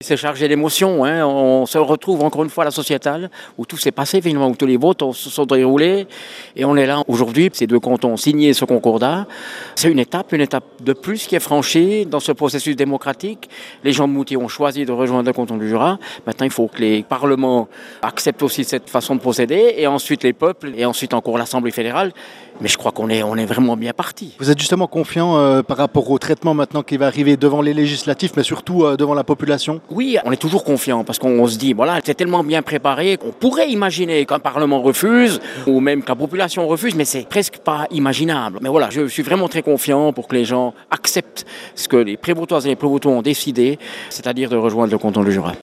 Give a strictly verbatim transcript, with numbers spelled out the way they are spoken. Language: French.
C'est chargé d'émotions, hein. On se retrouve encore une fois à la sociétale où tout s'est passé finalement, où tous les votes se sont déroulés et on est là aujourd'hui. Ces deux cantons ont signé ce concordat. C'est une étape, une étape de plus qui est franchie dans ce processus démocratique. Les gens de Moutier ont choisi de rejoindre le canton du Jura. Maintenant, il faut que les parlements acceptent aussi cette façon de procéder et ensuite les peuples et ensuite encore l'Assemblée fédérale. Mais je crois qu'on est, on est vraiment bien parti. Vous êtes justement confiant euh, par rapport au traitement maintenant qui va arriver devant les législatifs, mais surtout euh, devant la population? Oui, on est toujours confiant parce qu'on se dit, voilà, c'est tellement bien préparé qu'on pourrait imaginer qu'un Parlement refuse ou même que la population refuse, mais c'est presque pas imaginable. Mais voilà, je suis vraiment très confiant pour que les gens acceptent ce que les Prévôtoises et les Prévôtois ont décidé, c'est-à-dire de rejoindre le canton du Jura.